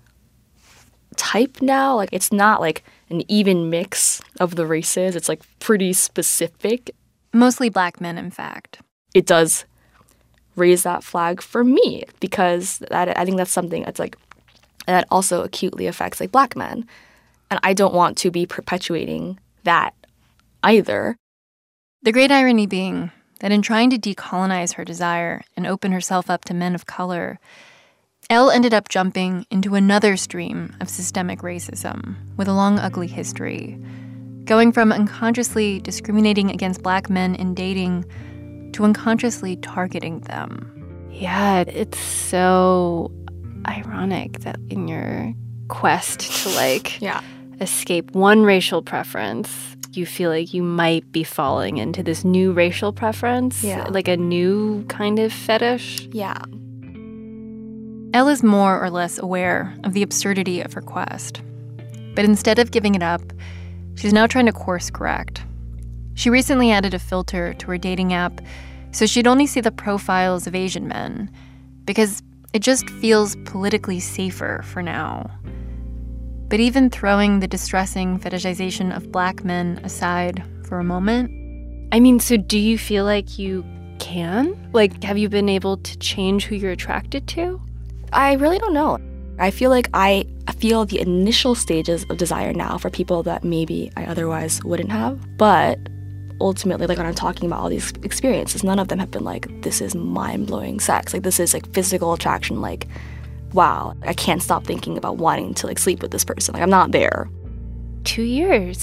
type now. It's not an even mix of the races. It's pretty specific. Mostly black men, in fact. It does raise that flag for me because I think that's something that's that also acutely affects black men. And I don't want to be perpetuating that either. The great irony being that in trying to decolonize her desire and open herself up to men of color, Elle ended up jumping into another stream of systemic racism with a long, ugly history, going from unconsciously discriminating against black men in dating to unconsciously targeting them. Yeah, it's so ironic that in your quest to escape one racial preference, you feel like you might be falling into this new racial preference, a new kind of fetish. Yeah. Elle is more or less aware of the absurdity of her quest. But instead of giving it up, she's now trying to course correct. She recently added a filter to her dating app so she'd only see the profiles of Asian men, because it just feels politically safer for now. But even throwing the distressing fetishization of black men aside for a moment... so do you feel like you can? Have you been able to change who you're attracted to? I really don't know. I feel like I feel the initial stages of desire now for people that maybe I otherwise wouldn't have. But ultimately, when I'm talking about all these experiences, none of them have been this is mind-blowing sex. This is physical attraction, wow, I can't stop thinking about wanting to sleep with this person. I'm not there. 2 years.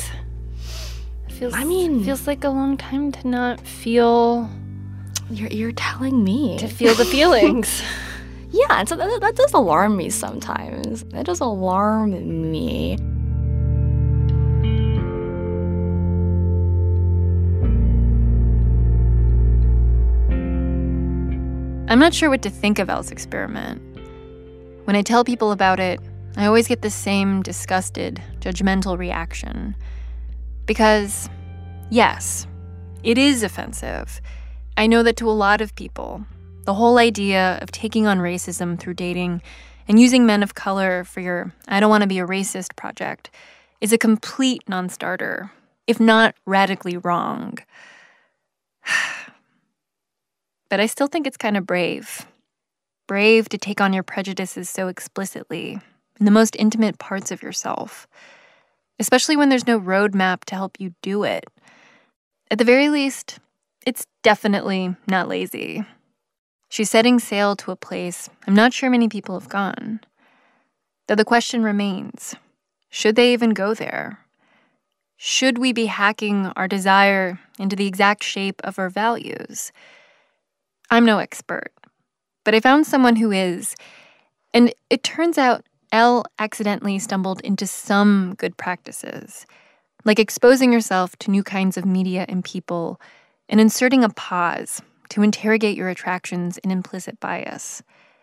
Feels like a long time to not feel. You're telling me to feel the feelings. Yeah, and so that does alarm me sometimes. That does alarm me. I'm not sure what to think of Elle's experiment. When I tell people about it, I always get the same disgusted, judgmental reaction. Because, yes, it is offensive. I know that to a lot of people, the whole idea of taking on racism through dating and using men of color for your I don't want to be a racist project is a complete non-starter, if not radically wrong. But I still think it's kind of brave. Brave to take on your prejudices so explicitly in the most intimate parts of yourself, especially when there's no roadmap to help you do it. At the very least, it's definitely not lazy. She's setting sail to a place I'm not sure many people have gone. Though the question remains, should they even go there? Should we be hacking our desire into the exact shape of our values? I'm no expert, but I found someone who is, and it turns out Elle accidentally stumbled into some good practices, like exposing herself to new kinds of media and people and inserting a pause to interrogate your attractions and implicit bias.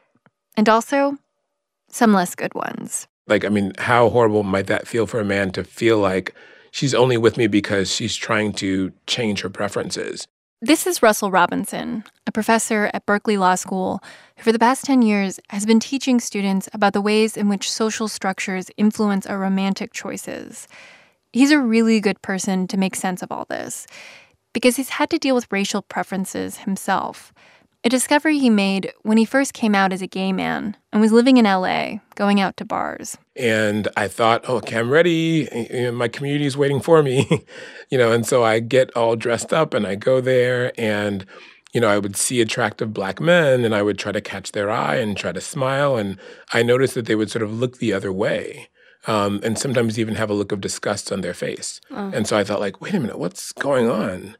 And also, some less good ones. Like, I mean, how horrible might that feel for a man to feel like she's only with me because she's trying to change her preferences? This is Russell Robinson, a professor at Berkeley Law School, who for the past 10 years has been teaching students about the ways in which social structures influence our romantic choices. He's a really good person to make sense of all this, because he's had to deal with racial preferences himself, a discovery he made when he first came out as a gay man and was living in LA, going out to bars. And I thought, oh, okay, I'm ready. My community is waiting for me. And so I get all dressed up and I go there and, I would see attractive Black men and I would try to catch their eye and try to smile. And I noticed that they would sort of look the other way and sometimes even have a look of disgust on their face. And so I thought, like, wait a minute, what's going on?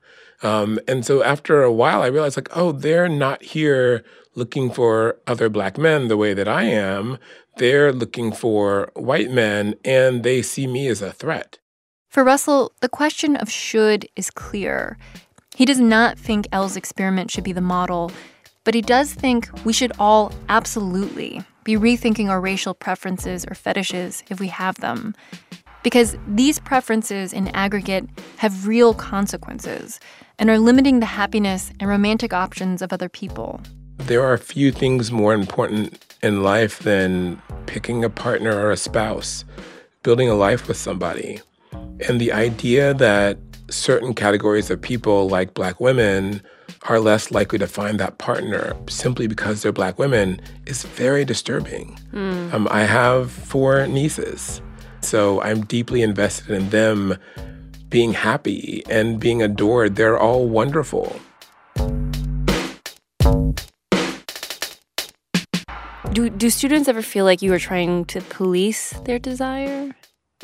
And so after a while, I realized, like, oh, they're not here looking for other Black men the way that I am. They're looking for white men, and they see me as a threat. For Russell, the question of should is clear. He does not think Elle's experiment should be the model, but he does think we should all absolutely be rethinking our racial preferences or fetishes if we have them. Because these preferences in aggregate have real consequences and are limiting the happiness and romantic options of other people. There are few things more important in life than picking a partner or a spouse, building a life with somebody. And the idea that certain categories of people, like Black women, are less likely to find that partner simply because they're Black women is very disturbing. I have 4 nieces, so I'm deeply invested in them being happy and being adored. They're all wonderful. Do students ever feel like you are trying to police their desire?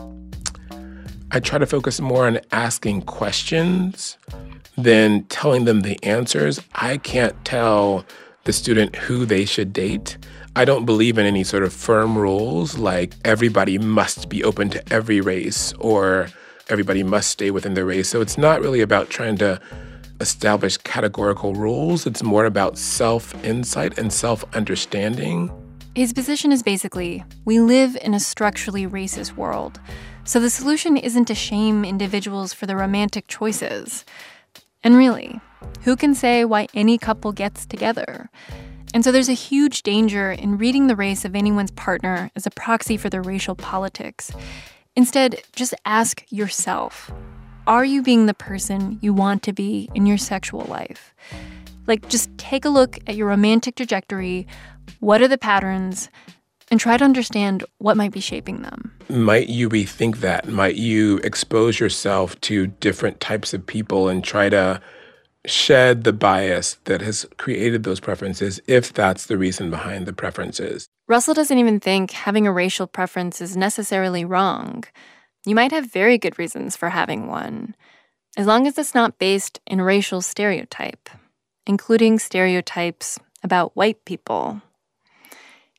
I try to focus more on asking questions than telling them the answers. I can't tell the student who they should date. I don't believe in any sort of firm rules, like everybody must be open to every race or everybody must stay within their race. So it's not really about trying to establish categorical rules. It's more about self-insight and self-understanding. His position is basically, we live in a structurally racist world. So the solution isn't to shame individuals for their romantic choices. And really, who can say why any couple gets together? And so there's a huge danger in reading the race of anyone's partner as a proxy for their racial politics. Instead, just ask yourself, are you being the person you want to be in your sexual life? Like, just take a look at your romantic trajectory. What are the patterns? And try to understand what might be shaping them. Might you rethink that? Might you expose yourself to different types of people and try to shed the bias that has created those preferences, if that's the reason behind the preferences? Russell doesn't even think having a racial preference is necessarily wrong. You might have very good reasons for having one, as long as it's not based in racial stereotype, including stereotypes about white people.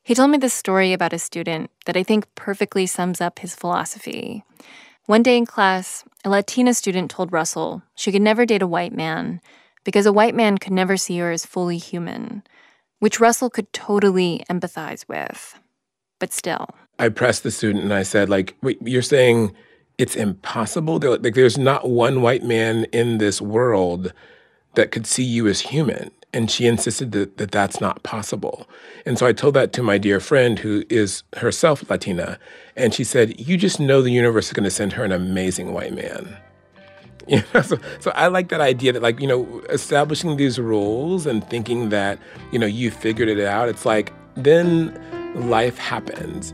He told me this story about a student that I think perfectly sums up his philosophy. One day in class, a Latina student told Russell she could never date a white man because a white man could never see her as fully human, which Russell could totally empathize with. But still. I pressed the student and I said, like, wait, you're saying it's impossible? There's not one white man in this world that could see you as human. And she insisted that that's not possible. And so I told that to my dear friend who is herself Latina. And she said, you just know the universe is going to send her an amazing white man. You know, so I like that idea that, like, you know, establishing these rules and thinking that, you know, you figured it out. It's like, then life happens.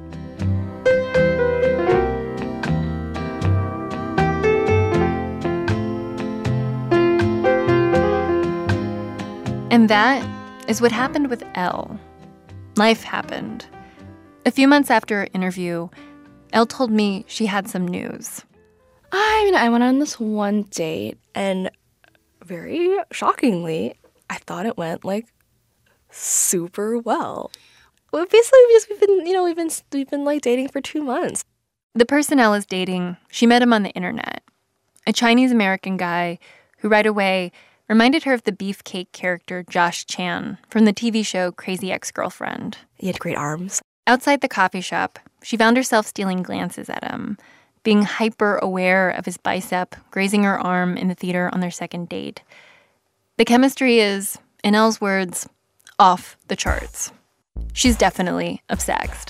And that is what happened with Elle. Life happened. A few months after our interview, Elle told me she had some news. I went on this one date, and very shockingly, I thought it went, like, super well. Well, basically, we've been like dating for 2 months. The person Elle is dating, she met him on the internet. A Chinese-American guy who right away reminded her of the beefcake character Josh Chan from the TV show Crazy Ex-Girlfriend. He had great arms. Outside the coffee shop, she found herself stealing glances at him, being hyper-aware of his bicep grazing her arm in the theater on their second date. The chemistry is, in Elle's words, off the charts. She's definitely obsessed.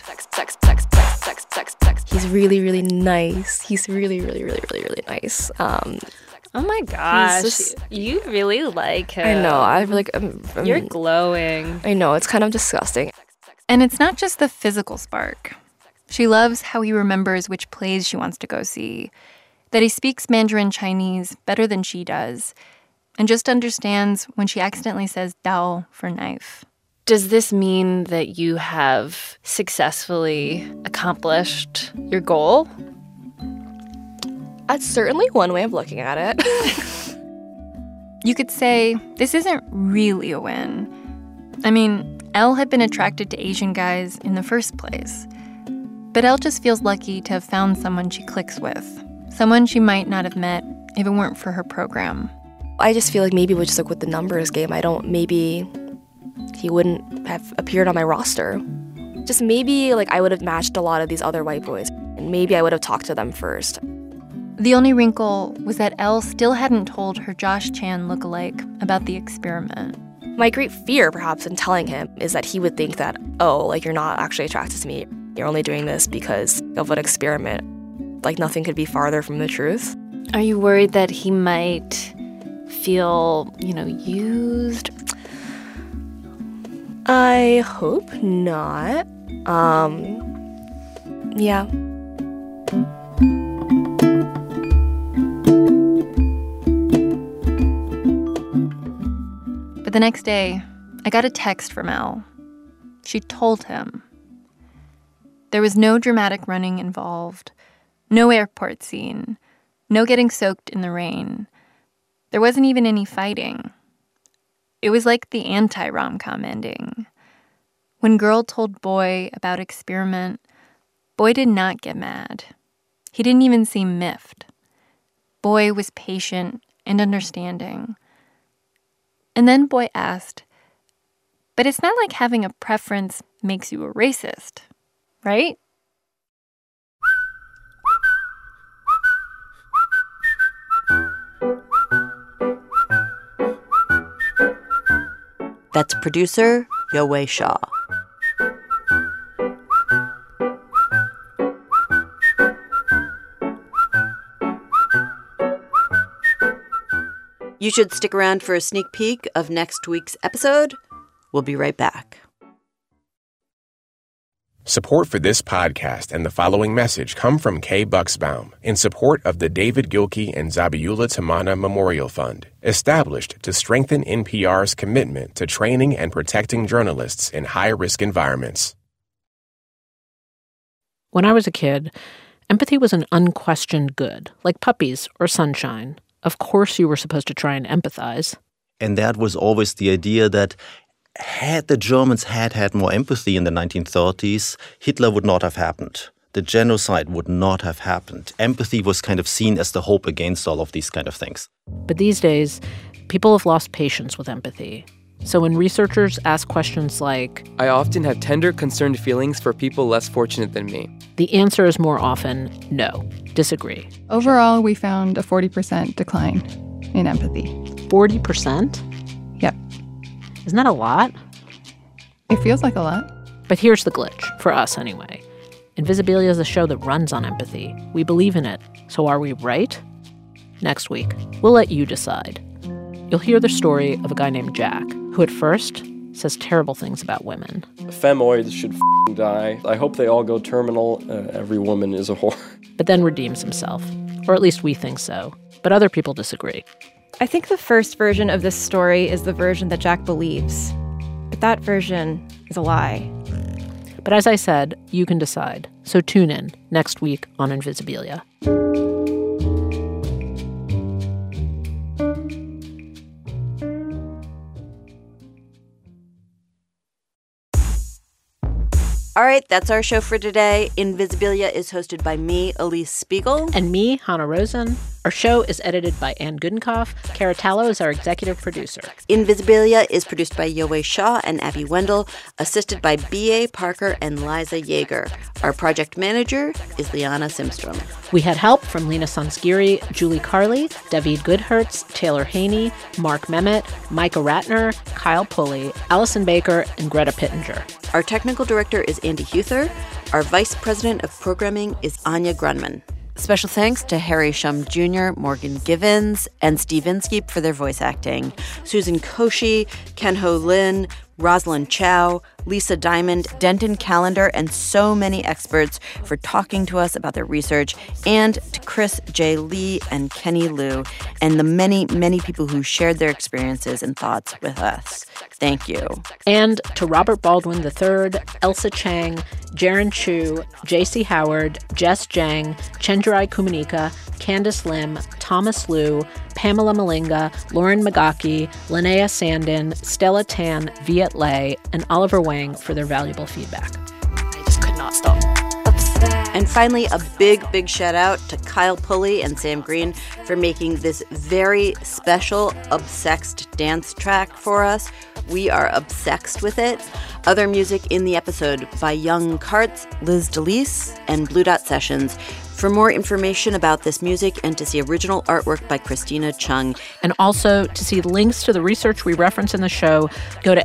He's really, really nice. He's really, really, really, really, really nice. Oh my gosh, you really like him. I know. I feel like you're glowing. I know. It's kind of disgusting. And it's not just the physical spark. She loves how he remembers which plays she wants to go see, that he speaks Mandarin Chinese better than she does, and just understands when she accidentally says dao for knife. Does this mean that you have successfully accomplished your goal? That's certainly one way of looking at it. You could say this isn't really a win. I mean, Elle had been attracted to Asian guys in the first place. But Elle just feels lucky to have found someone she clicks with, someone she might not have met if it weren't for her program. I just feel like maybe just like with the numbers game, maybe he wouldn't have appeared on my roster. Just maybe like I would have matched a lot of these other white boys, and maybe I would have talked to them first. The only wrinkle was that Elle still hadn't told her Josh Chan lookalike about the experiment. My great fear, perhaps, in telling him is that he would think that, oh, like, you're not actually attracted to me. You're only doing this because of an experiment. Like, nothing could be farther from the truth. Are you worried that he might feel, used? I hope not. Yeah. But the next day, I got a text from Elle. She told him. There was no dramatic running involved, no airport scene, no getting soaked in the rain. There wasn't even any fighting. It was like the anti-rom-com ending. When girl told boy about experiment, boy did not get mad. He didn't even seem miffed. Boy was patient and understanding. And then boy asked, but it's not like having a preference makes you a racist, right? That's producer Yowei Shaw. You should stick around for a sneak peek of next week's episode. We'll be right back. Support for this podcast and the following message come from Kay Bucksbaum in support of the David Gilkey and Zabiula Tamana Memorial Fund, established to strengthen NPR's commitment to training and protecting journalists in high-risk environments. When I was a kid, empathy was an unquestioned good, like puppies or sunshine. Of course you were supposed to try and empathize. And that was always the idea that had the Germans had more empathy in the 1930s, Hitler would not have happened. The genocide would not have happened. Empathy was kind of seen as the hope against all of these kind of things. But these days, people have lost patience with empathy. So when researchers ask questions like, I often have tender, concerned feelings for people less fortunate than me. The answer is more often no, disagree. Overall, we found a 40% decline in empathy. 40%? Yep. Isn't that a lot? It feels like a lot. But here's the glitch, for us anyway. Invisibilia is a show that runs on empathy. We believe in it. So are we right? Next week, we'll let you decide. You'll hear the story of a guy named Jack, who at first says terrible things about women. Femoids should die. I hope they all go terminal. Every woman is a whore. But then redeems himself. Or at least we think so. But other people disagree. I think the first version of this story is the version that Jack believes. But that version is a lie. But as I said, you can decide. So tune in next week on Invisibilia. All right, that's our show for today. Invisibilia is hosted by me, Elise Spiegel. And me, Hannah Rosen. Our show is edited by Ann Gudenkauf. Cara Tallo is our executive producer. Invisibilia is produced by Yowei Shaw and Abby Wendell, assisted by B.A. Parker and Liza Yeager. Our project manager is Liana Simstrom. We had help from Lena Sansgiri, Julie Carley, David Goodhertz, Taylor Haney, Mark Memmott, Micah Ratner, Kyle Pulley, Allison Baker, and Greta Pittenger. Our technical director is Andy Huther. Our vice president of programming is Anya Grunman. Special thanks to Harry Shum Jr., Morgan Givens, and Steve Inskeep for their voice acting. Susan Koshi, Ken-Ho Lin, Rosalind Chow, Lisa Diamond, Denton Callender, and so many experts for talking to us about their research, and to Chris J. Lee and Kenny Liu, and the many, many people who shared their experiences and thoughts with us. Thank you. And to Robert Baldwin III, Elsa Chang, Jaron Chu, J.C. Howard, Jess Jang, Chenjerai Kumanika, Candace Lim, Thomas Liu, Pamela Malinga, Lauren Magaki, Linnea Sandin, Stella Tan, Viet Le, and Oliver Wang for their valuable feedback. I just could not stop. And finally, a big, big shout out to Kyle Pulley and Sam Green for making this very special Obsexed dance track for us. We are obsexed with it. Other music in the episode by Young Kartz, Liz DeLise, and Blue Dot Sessions. For more information about this music and to see original artwork by Christina Chung. And also to see links to the research we reference in the show, go to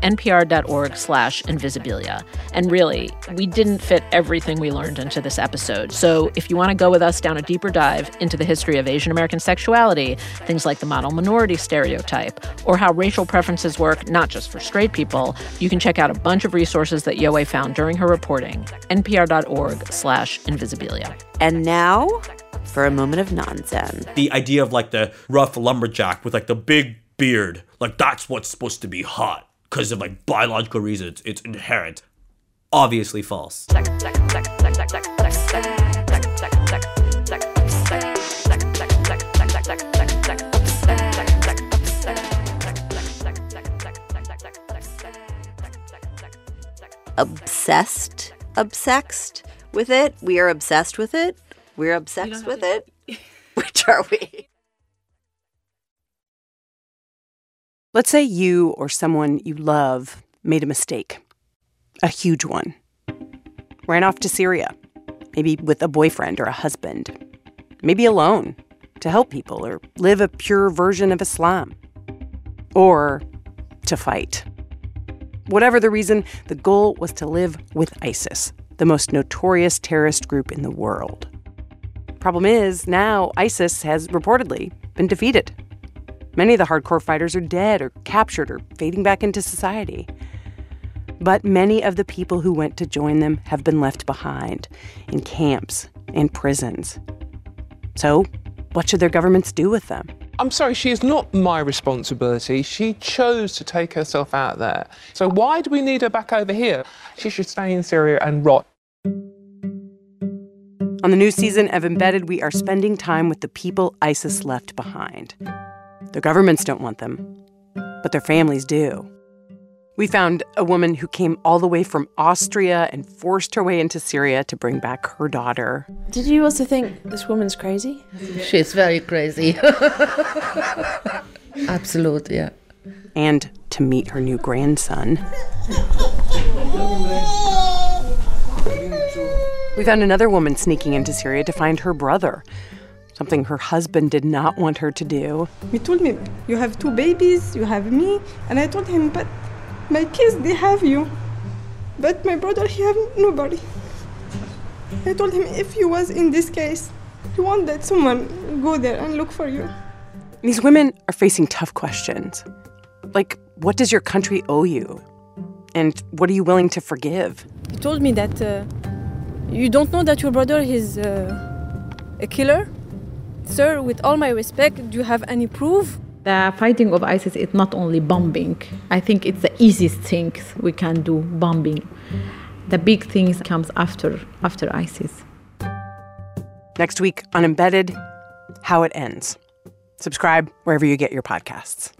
npr.org/invisibilia. And really, we didn't fit everything we learned into this episode. So if you want to go with us down a deeper dive into the history of Asian American sexuality, things like the model minority stereotype, or how racial preferences work not just for straight people, you can check out a bunch of resources that Yowei found during her reporting. npr.org/invisibilia. And now, for a moment of nonzen. The idea of like the rough lumberjack with like the big beard, like that's what's supposed to be hot because of like biological reasons. It's inherent. Obviously false. Obsessed with it. We are obsessed with it. We're obsessed with it. Which are we? Let's say you or someone you love made a mistake. A huge one. Ran off to Syria. Maybe with a boyfriend or a husband. Maybe alone. To help people or live a pure version of Islam. Or to fight. Whatever the reason, the goal was to live with ISIS, the most notorious terrorist group in the world. Problem is, now ISIS has reportedly been defeated. Many of the hardcore fighters are dead or captured or fading back into society. But many of the people who went to join them have been left behind in camps and prisons. So, what should their governments do with them? I'm sorry, she is not my responsibility. She chose to take herself out there. So why do we need her back over here? She should stay in Syria and rot. On the new season of Embedded, we are spending time with the people ISIS left behind. Their governments don't want them, but their families do. We found a woman who came all the way from Austria and forced her way into Syria to bring back her daughter. Did you also think this woman's crazy? She's very crazy. Absolutely, yeah. And to meet her new grandson. We found another woman sneaking into Syria to find her brother, something her husband did not want her to do. He told me, you have 2 babies, you have me. And I told him, but my kids, they have you. But my brother, he have nobody. I told him, if you was in this case, you want that someone go there and look for you. These women are facing tough questions. Like, what does your country owe you? And what are you willing to forgive? He told me that you don't know that your brother is a killer? Sir, with all my respect, do you have any proof? The fighting of ISIS is not only bombing. I think it's the easiest thing we can do, bombing. The big things comes after ISIS. Next week on Embedded, how it ends. Subscribe wherever you get your podcasts.